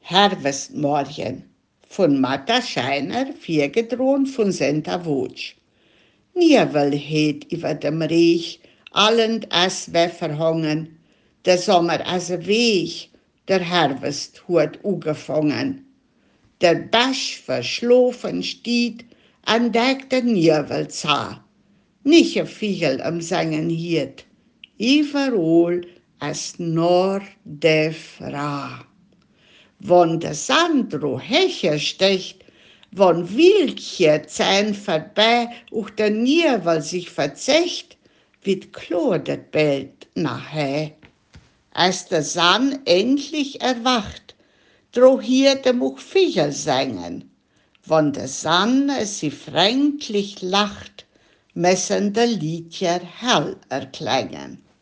Harvestmorgen von Martha Scheiner, Viergedrohen von Senta Wutsch. Nievel heet iwer dem Reich, allend as wär verhangen. Der Sommer as Weg, der Harvest huet ugefangen. Der Basch verschlofen stiet, an deck der Nievel zah. Nicht ein Fiegel am Sangen hiet, überall as nur de Fra. Wann der Sandro Hecher stecht, wann Wildchen zähn vorbei, auch der Nievel sich verzecht, wird klar det Bild nachher. Als der San endlich erwacht, dro hier dem auch Viecher singen. Wann der San es sie freundlich lacht, messen der Liedjer hell erklängen.